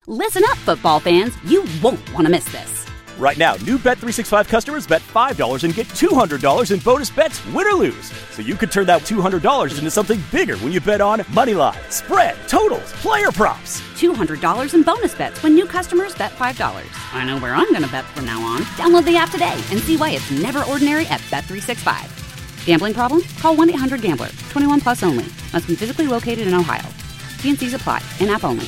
Listen up, football fans. You won't want to miss this. Right now, new Bet365 customers bet $5 and get $200 in bonus bets, win or lose. So you could turn that $200 into something bigger when you bet on money line, spread, totals, player props. $200 in bonus bets when new customers bet $5. I know where I'm going to bet from now on. Download the app today and see why it's never ordinary at Bet365. Gambling problem? Call 1-800-GAMBLER. 21 plus only. Must be physically located in Ohio. T&Cs apply. In-app only.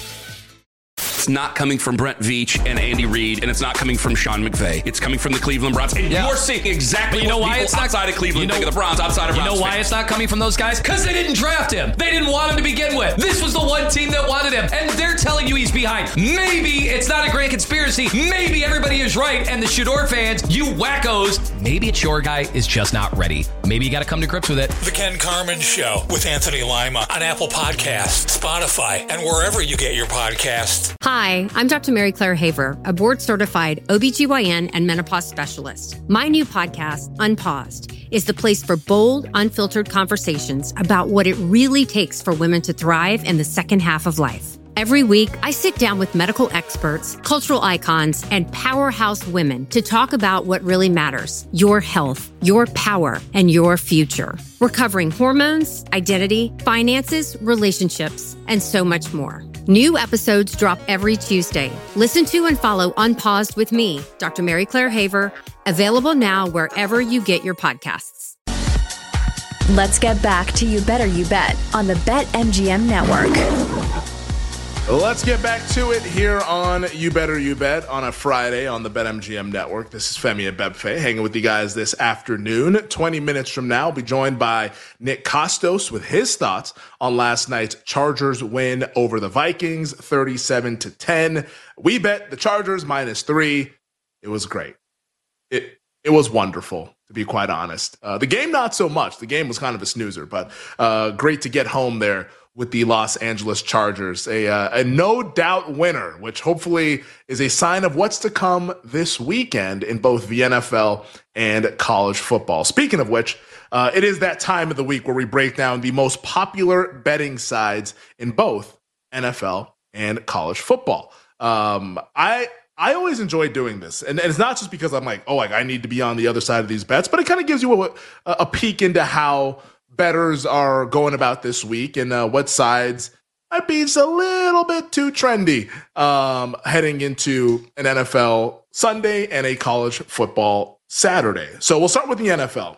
It's not coming from Brent Veach and Andy Reid, and it's not coming from Sean McVay. It's coming from the Cleveland Browns. And you're seeing exactly what people outside of Cleveland think of the Browns, outside of Browns. You know why it's not coming from those guys? Because they didn't draft him. They didn't want him to begin with. This was the one team that wanted him, and they're telling you he's behind. Maybe it's not a grand conspiracy. Maybe everybody is right, and the Shador fans, you wackos, maybe it's your guy is just not ready. Maybe you got to come to grips with it. The Ken Carman Show with Anthony Lima on Apple Podcasts, Spotify, and wherever you get your podcasts. Hi, I'm Dr. Mary Claire Haver, a board-certified OBGYN and menopause specialist. My new podcast, Unpaused, is the place for bold, unfiltered conversations about what it really takes for women to thrive in the second half of life. Every week, I sit down with medical experts, cultural icons, and powerhouse women to talk about what really matters: your health, your power, and your future. We're covering hormones, identity, finances, relationships, and so much more. New episodes drop every Tuesday. Listen to and follow Unpaused with me, Dr. Mary Claire Haver, available now wherever you get your podcasts. Let's get back to You Better You Bet on the BetMGM Network. Let's get back to it here on You Better You Bet on a Friday on the BetMGM Network. This is Femi Abebefe hanging with you guys this afternoon. 20 minutes from now, I'll be joined by Nick Kostos with his thoughts on last night's Chargers win over the Vikings, 37-10. We bet the Chargers -3. It was great. It was wonderful, to be quite honest. The game, not so much. The game was kind of a snoozer, but great to get home there with the Los Angeles Chargers, a no-doubt winner, which hopefully is a sign of what's to come this weekend in both the NFL and college football. Speaking of which, it is that time of the week where we break down the most popular betting sides in both NFL and college football. I always enjoy doing this, and it's not just because I'm like, I need to be on the other side of these bets, but it kind of gives you a peek into how bettors are going about this week and what sides might be just a little bit too trendy heading into an NFL Sunday and a college football Saturday. So we'll start with the NFL.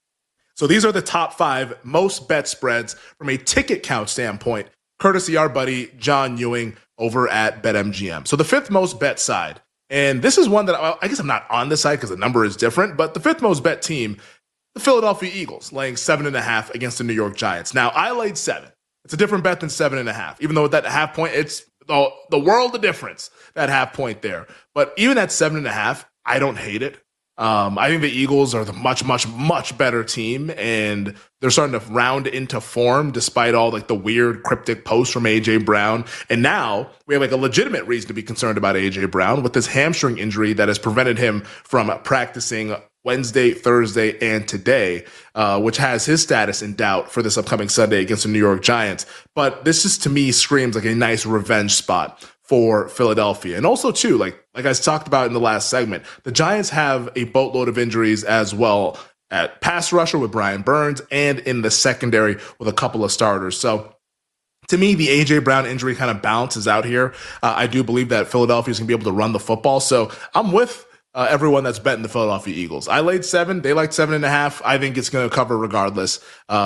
So these are the top 5 most bet spreads from a ticket count standpoint, courtesy our buddy John Ewing over at BetMGM. So the 5th most bet side, and this is one that I guess I'm not on this side because the number is different, but the 5th most bet team, the Philadelphia Eagles, laying 7.5 against the New York Giants. Now, I laid 7. It's a different bet than 7.5. Even though with that half point, it's the world of difference, that half point there. But even at 7.5, I don't hate it. I think the Eagles are the much, much, much better team, and they're starting to round into form despite all like the weird cryptic posts from A.J. Brown. And now we have like a legitimate reason to be concerned about A.J. Brown with this hamstring injury that has prevented him from practicing Wednesday, Thursday, and today, which has his status in doubt for this upcoming Sunday against the New York Giants. But this just, to me, screams like a nice revenge spot for Philadelphia. And also, too, like I talked about in the last segment, the Giants have a boatload of injuries as well at pass rusher with Brian Burns and in the secondary with a couple of starters. So to me, the A.J. Brown injury kind of balances out here. I do believe that Philadelphia is going to be able to run the football. So I'm with everyone that's betting the Philadelphia Eagles. I laid 7. They like 7.5. I think it's going to cover regardless.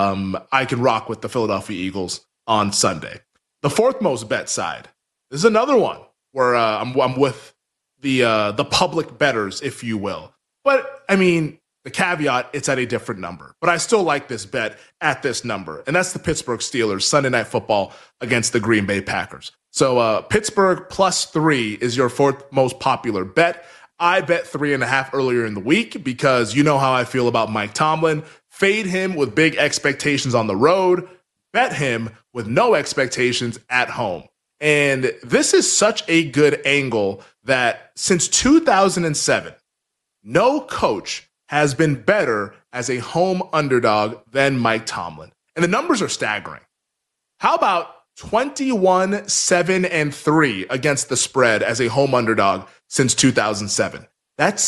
I can rock with the Philadelphia Eagles on Sunday. The 4th most bet side. This is another one where I'm with the public bettors, if you will. But, I mean, the caveat, it's at a different number. But I still like this bet at this number. And that's the Pittsburgh Steelers Sunday Night Football against the Green Bay Packers. So Pittsburgh +3 is your 4th most popular bet. I bet 3.5 earlier in the week because you know how I feel about Mike Tomlin. Fade him with big expectations on the road. Bet him with no expectations at home. And this is such a good angle that since 2007, no coach has been better as a home underdog than Mike Tomlin. And the numbers are staggering. How about 21-7-3 against the spread as a home underdog since 2007. That's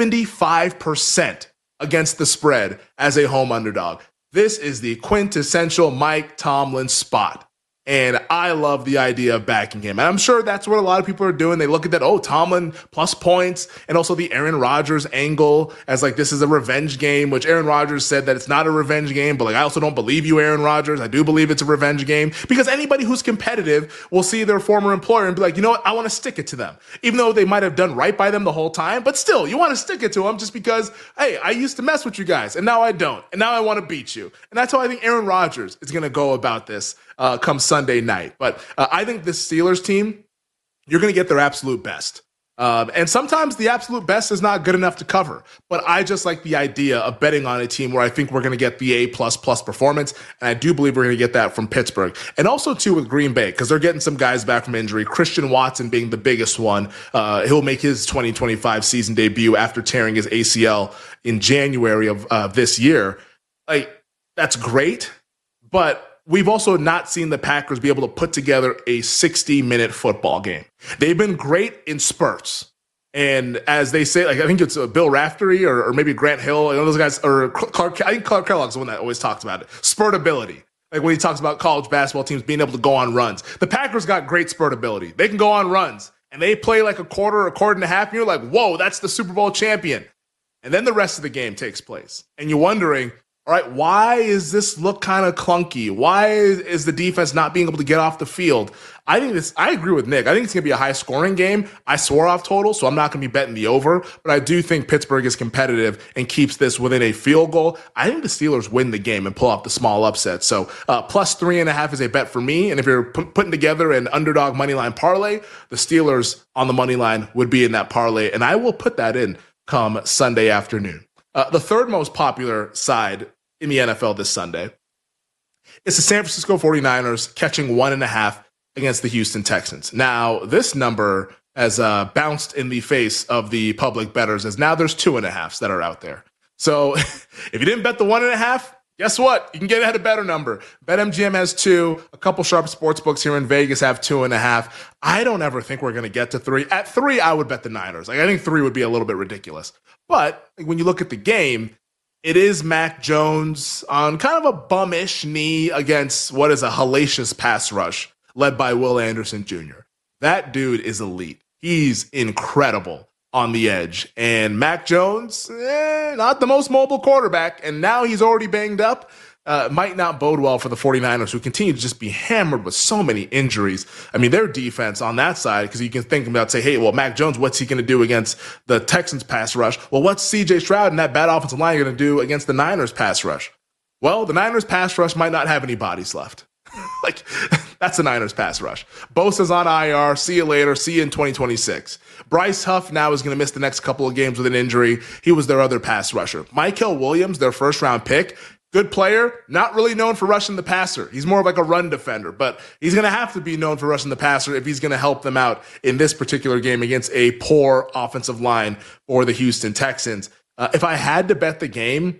75% against the spread as a home underdog. This is the quintessential Mike Tomlin spot. And I love the idea of backing him. And I'm sure that's what a lot of people are doing. They look at that, Tomlin plus points, and also the Aaron Rodgers angle as like this is a revenge game, which Aaron Rodgers said that it's not a revenge game. But like I also don't believe you, Aaron Rodgers. I do believe it's a revenge game because anybody who's competitive will see their former employer and be like, you know what? I want to stick it to them. Even though they might have done right by them the whole time. But still, you want to stick it to them just because, hey, I used to mess with you guys and now I don't. And now I want to beat you. And that's how I think Aaron Rodgers is going to go about this. Come Sunday night. But I think this Steelers team, you're going to get their absolute best. And sometimes the absolute best is not good enough to cover. But I just like the idea of betting on a team where I think we're going to get the A++ performance. And I do believe we're going to get that from Pittsburgh. And also, too, with Green Bay, because they're getting some guys back from injury. Christian Watson being the biggest one. He'll make his 2025 season debut after tearing his ACL in January of this year. Like, that's great. But we've also not seen the Packers be able to put together a 60-minute football game. They've been great in spurts. And as they say, like I think it's Bill Raftery or maybe Grant Hill, those guys, or Clark, I think Clark Kellogg's the one that always talks about it. Spurtability. Like when he talks about college basketball teams being able to go on runs. The Packers got great spurtability. They can go on runs. And they play like a quarter and a half, and you're like, whoa, that's the Super Bowl champion. And then the rest of the game takes place. And you're wondering, all right, why is this look kind of clunky? Why is the defense not being able to get off the field? I agree with Nick. I think it's going to be a high-scoring game. I swore off total, so I'm not going to be betting the over. But I do think Pittsburgh is competitive and keeps this within a field goal. I think the Steelers win the game and pull off the small upset. So plus 3.5 is a bet for me. And if you're putting together an underdog moneyline parlay, the Steelers on the money line would be in that parlay. And I will put that in come Sunday afternoon. The third most popular side in the NFL this Sunday is the San Francisco 49ers catching 1.5 against the Houston Texans. Now, this number has bounced in the face of the public bettors as now there's 2.5s that are out there. So if you didn't bet the 1.5, guess what? You can get at a better number. BetMGM has 2. A couple sharp sports books here in Vegas have 2.5. I don't ever think we're going to get to 3. At 3, I would bet the Niners. Like I think 3 would be a little bit ridiculous. But when you look at the game, it is Mac Jones on kind of a bum-ish knee against what is a hellacious pass rush led by Will Anderson Jr. That dude is elite. He's incredible on the edge. And Mac Jones, not the most mobile quarterback, and now he's already banged up. Might not bode well for the 49ers, who continue to just be hammered with so many injuries. I mean, their defense on that side, because you can think about, say, hey, well, Mac Jones, what's he going to do against the Texans pass rush? Well, what's C.J. Stroud and that bad offensive line going to do against the Niners pass rush? Well, the Niners pass rush might not have any bodies left. Like, that's the Niners pass rush. Bosa's on IR. See you later. See you in 2026. Bryce Huff now is going to miss the next couple of games with an injury. He was their other pass rusher. Michael Williams, their first-round pick, good player, not really known for rushing the passer. He's more of like a run defender, but he's going to have to be known for rushing the passer if he's going to help them out in this particular game against a poor offensive line for the Houston Texans. If I had to bet the game,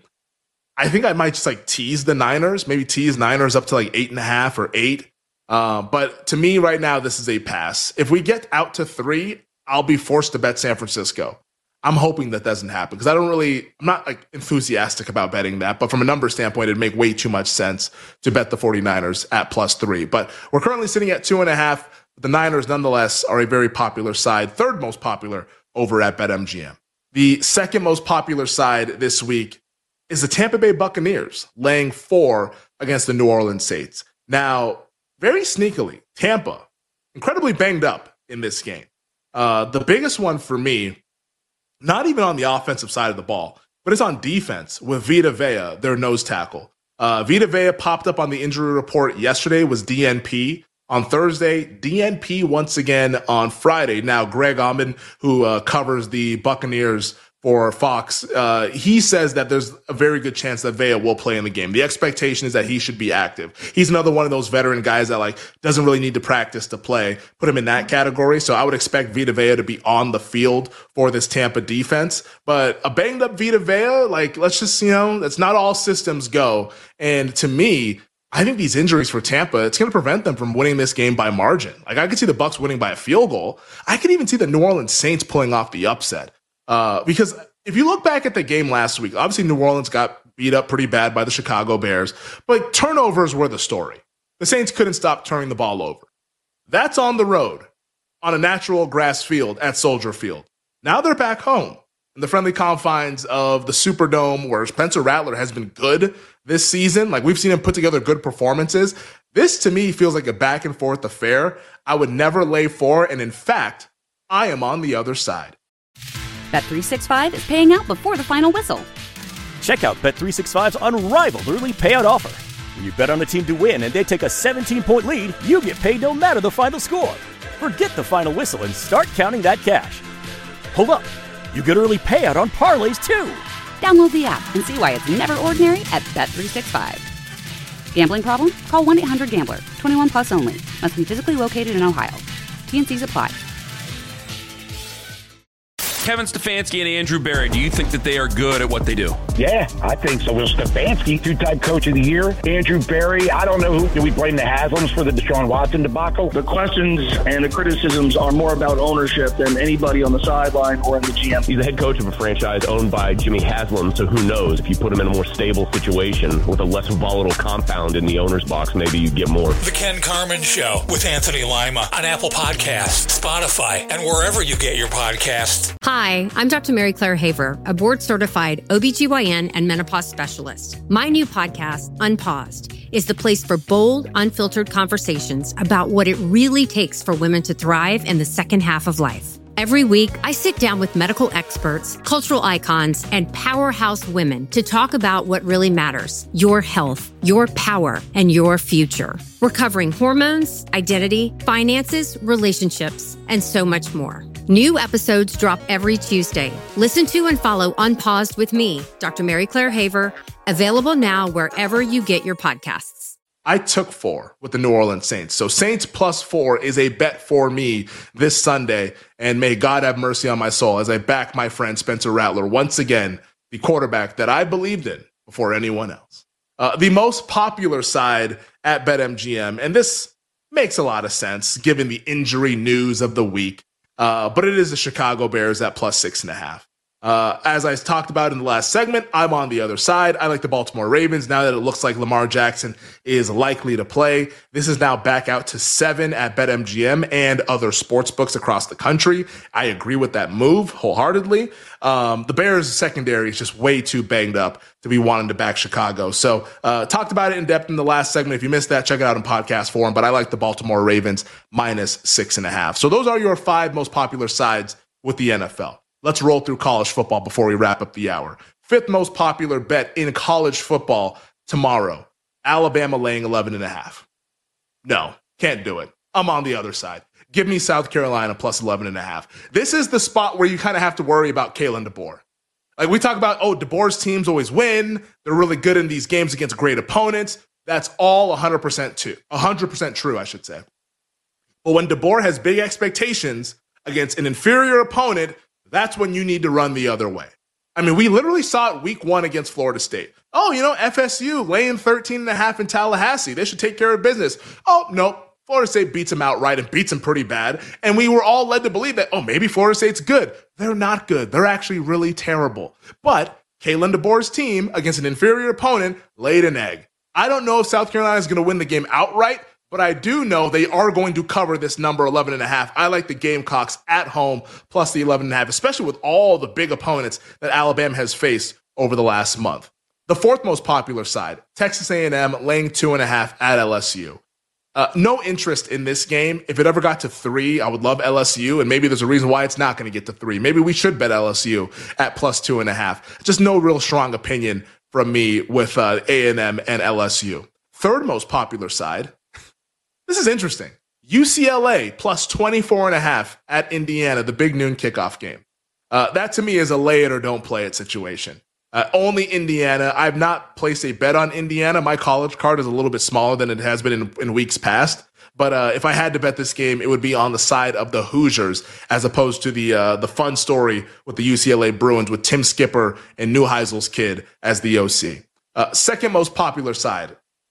I think I might just like tease the Niners, maybe tease Niners up to like 8.5 or 8. But to me right now, this is a pass. If we get out to 3, I'll be forced to bet San Francisco. I'm hoping that doesn't happen because I'm not like enthusiastic about betting that, but from a number standpoint, it'd make way too much sense to bet the 49ers at plus 3. But we're currently sitting at 2.5. The Niners, nonetheless, are a very popular side, third most popular over at BetMGM. The second most popular side this week is the Tampa Bay Buccaneers laying 4 against the New Orleans Saints. Now, very sneakily, Tampa, incredibly banged up in this game. The biggest one for me, not even on the offensive side of the ball, but it's on defense with Vita Vea, their nose tackle. Vita Vea popped up on the injury report yesterday, was DNP. On Thursday, DNP once again on Friday. Now, Greg Auman, who covers the Buccaneers for Fox, he says that there's a very good chance that Vea will play in the game. The expectation is that he should be active. He's another one of those veteran guys that like doesn't really need to practice to play. Put him in that category. So I would expect Vita Vea to be on the field for this Tampa defense. But a banged up Vita Vea, like let's just, that's not all systems go. And to me, I think these injuries for Tampa, it's going to prevent them from winning this game by margin. Like, I could see the Bucs winning by a field goal. I could even see the New Orleans Saints pulling off the upset. Because if you look back at the game last week, obviously New Orleans got beat up pretty bad by the Chicago Bears, but turnovers were the story. The Saints couldn't stop turning the ball over. That's on the road, on a natural grass field at Soldier Field. Now they're back home in the friendly confines of the Superdome, where Spencer Rattler has been good this season. Like, we've seen him put together good performances. This, to me, feels like a back-and-forth affair I would never lay for, and in fact, I am on the other side. Bet365 is paying out before the final whistle. Check out Bet365's unrivaled early payout offer. When you bet on a team to win and they take a 17-point lead, you get paid no matter the final score. Forget the final whistle and start counting that cash. Hold up. You get early payout on parlays, too. Download the app and see why it's never ordinary at Bet365. Gambling problem? Call 1-800-GAMBLER. 21 plus only. Must be physically located in Ohio. T&Cs apply. Kevin Stefanski and Andrew Berry, do you think that they are good at what they do? Yeah, I think so. Will Stefanski, two-time coach of the year. Andrew Berry, I don't know who. Do we blame the Haslams for the Deshaun Watson debacle? The questions and the criticisms are more about ownership than anybody on the sideline or in the GM. He's the head coach of a franchise owned by Jimmy Haslam, so who knows? If you put him in a more stable situation with a less volatile compound in the owner's box, maybe you get more. The Ken Carman Show with Anthony Lima on Apple Podcasts, Spotify, and wherever you get your podcasts. Hi, I'm Dr. Mary Claire Haver, a board-certified OBGYN and menopause specialist. My new podcast, Unpaused, is the place for bold, unfiltered conversations about what it really takes for women to thrive in the second half of life. Every week, I sit down with medical experts, cultural icons, and powerhouse women to talk about what really matters: your health, your power, and your future. We're covering hormones, identity, finances, relationships, and so much more. New episodes drop every Tuesday. Listen to and follow Unpaused with me, Dr. Mary Claire Haver, available now wherever you get your podcasts. I took 4 with the New Orleans Saints. So Saints plus 4 is a bet for me this Sunday. And may God have mercy on my soul as I back my friend Spencer Rattler, once again, the quarterback that I believed in before anyone else. The most popular side at BetMGM, and this makes a lot of sense given the injury news of the week, but it is the Chicago Bears at plus 6.5. As I talked about in the last segment, I'm on the other side. I like the Baltimore Ravens now that it looks like Lamar Jackson is likely to play. This is now back out to 7 at BetMGM and other sports books across the country. I agree with that move wholeheartedly. The Bears secondary is just way too banged up to be wanting to back Chicago. So talked about it in depth in the last segment. If you missed that, check it out in podcast form. But I like the Baltimore Ravens minus 6.5. So those are your 5 most popular sides with the NFL. Let's roll through college football before we wrap up the hour. 5th most popular bet in college football tomorrow: Alabama laying 11.5. No, can't do it. I'm on the other side. Give me South Carolina plus 11.5. This is the spot where you kind of have to worry about Kalen DeBoer. Like, we talk about, DeBoer's teams always win. They're really good in these games against great opponents. That's all 100% true, I should say. But when DeBoer has big expectations against an inferior opponent, that's when you need to run the other way. I mean, we literally saw it week 1 against Florida State. FSU laying 13.5 in Tallahassee. They should take care of business. Oh, no. Florida State beats them outright and beats them pretty bad. And we were all led to believe that, maybe Florida State's good. They're not good. They're actually really terrible. But Kalen DeBoer's team against an inferior opponent laid an egg. I don't know if South Carolina is going to win the game outright, but I do know they are going to cover this number 11.5. I like the Gamecocks at home plus the 11.5, especially with all the big opponents that Alabama has faced over the last month. The 4th most popular side, Texas A&M laying 2.5 at LSU. No interest in this game. If it ever got to 3, I would love LSU, and maybe there's a reason why it's not going to get to 3. Maybe we should bet LSU at plus 2.5. Just no real strong opinion from me with A&M and LSU. 3rd most popular side, this is interesting. UCLA plus 24.5 at Indiana, the big noon kickoff game. That to me is a lay it or don't play it situation. Only Indiana. I've not placed a bet on Indiana. My college card is a little bit smaller than it has been in weeks past. But if I had to bet this game, it would be on the side of the Hoosiers as opposed to the fun story with the UCLA Bruins with Tim Skipper and Neuheisel's kid as the OC. 2nd most popular side,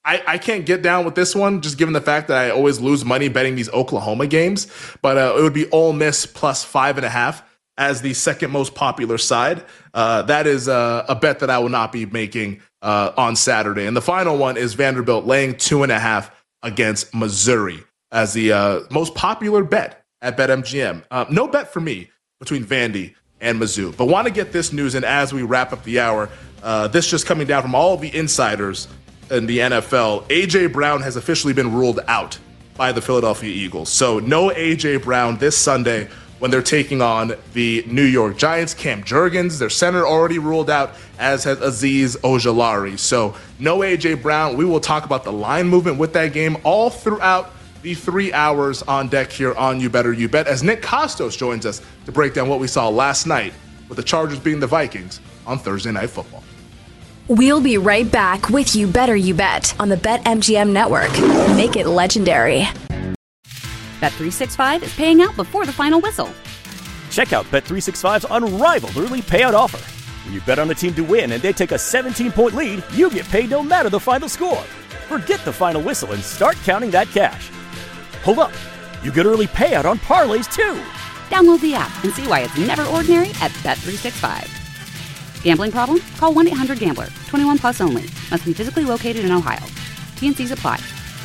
I can't get down with this one, just given the fact that I always lose money betting these Oklahoma games. But it would be Ole Miss plus 5.5 as the second most popular side. That is a bet that I will not be making on Saturday. And the final one is Vanderbilt laying 2.5 against Missouri as the most popular bet at BetMGM. No bet for me between Vandy and Mizzou. But want to get this news in as we wrap up the hour. This just coming down from all of the insiders in the NFL. A.J. Brown has officially been ruled out by the Philadelphia Eagles. So no A.J. Brown this Sunday when they're taking on the New York Giants. Cam Jurgens, their center, already ruled out, as has Azeez Ojulari. So no A.J. Brown. We will talk about the line movement with that game all throughout the 3 hours on deck here on You Better You Bet, as Nick Kostos joins us to break down what we saw last night with the Chargers beating the Vikings on Thursday Night Football. We'll be right back with You Better You Bet on the BetMGM Network. Make it legendary. Bet365 is paying out before the final whistle. Check out Bet365's unrivaled early payout offer. When you bet on a team to win and they take a 17-point lead, you get paid no matter the final score. Forget the final whistle and start counting that cash. Hold up. You get early payout on parlays, too. Download the app and see why it's never ordinary at Bet365. Gambling problem? Call 1-800-GAMBLER. 21 plus only. Must be physically located in Ohio. T&Cs apply.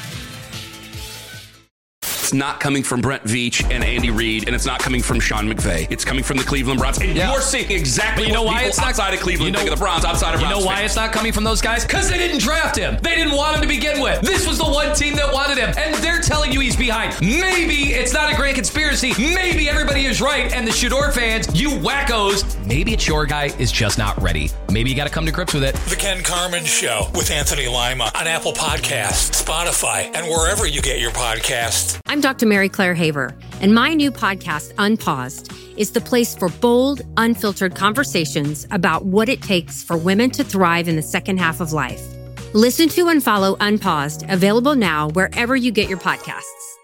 It's not coming from Brent Veach and Andy Reid, and it's not coming from Sean McVay. It's coming from the Cleveland Browns. And you're seeing exactly what people outside of Cleveland think of the Browns, outside of Browns. You know why fans. it's not coming from those guys? Because they didn't draft him. They didn't want him to begin with. This was the one team that wanted him, and they're telling you he's behind. Maybe it's not a grand conspiracy. Maybe everybody is right, and the Shador fans, you wackos, maybe it's your guy is just not ready. Maybe you got to come to grips with it. The Ken Carman Show with Anthony Lima on Apple Podcasts, Spotify, and wherever you get your podcasts. I'm Dr. Mary Claire Haver, and my new podcast, Unpaused, is the place for bold, unfiltered conversations about what it takes for women to thrive in the second half of life. Listen to and follow Unpaused, available now wherever you get your podcasts.